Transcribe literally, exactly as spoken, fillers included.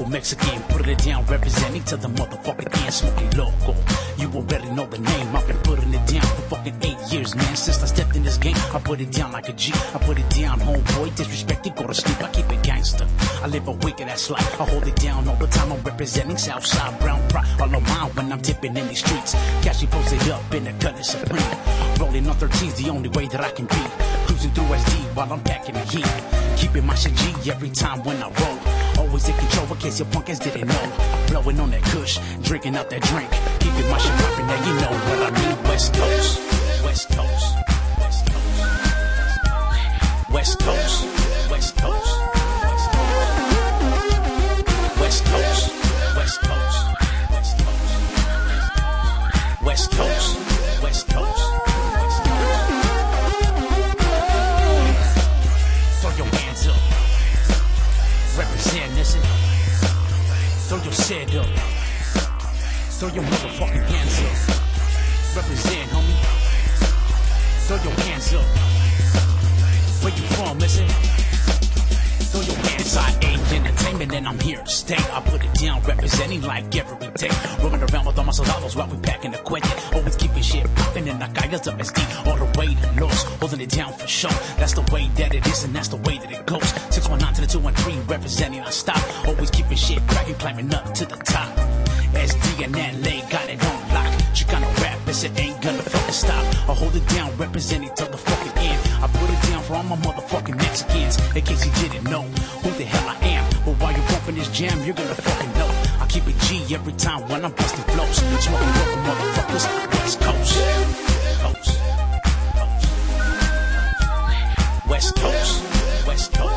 mother Mexican, put it down, representing to the motherfucking end, smoking loco. You already know the name, I've been putting it down for fucking eight years, man. Since I stepped in this game, I put it down like a G. I put it down, homeboy, disrespect it, go to sleep, I keep it gangster. I live a wicked ass life, I hold it down all the time. I'm representing Southside, brown fry, all on mine when I'm dipping in these streets. Cashie posted up in the Cutlass Supreme, rolling on thirteens, the only way that I can be. Cruising through S D while I'm packing the heat, keeping my shit G every time when I roll. Always in control in case your punk ass didn't know. Blowing on that kush, drinking out that drink, keeping my shit popping, now you know what I mean. West Coast, West Coast, West Coast, West Coast, West Coast, West Coast, West Coast, West Coast, West Coast, West Coast. Throw your hands up, represent, listen. Throw your shit up, throw your motherfucking hands up. Represent, homie. Throw your hands up. Where you from, listen? Throw your hands up. I ain't entertainment and I'm here to stay. I put it down, representing like every day. Roaming around with all my soldados while we packing the equipment. Always keeping shit popping and I got us up S D all the way to Los. Holding it down for sure. That's the way that it is and that's the way that it goes. six one nine to the two one three, representing I stop. Always keeping shit cracking, climbing up to the top. S D and L A got it on lock. Chicano rap, yes it ain't gonna fucking stop. I hold it down, representing till the fucking end. I put it down for all my motherfucking Mexicans, in case you didn't know who the hell I am. But while you're bumping this jam, you're gonna fucking know. I keep it G every time when I'm busting flows. Smoking broken motherfuckers, West Coast, Coast, Coast, West Coast, West Coast.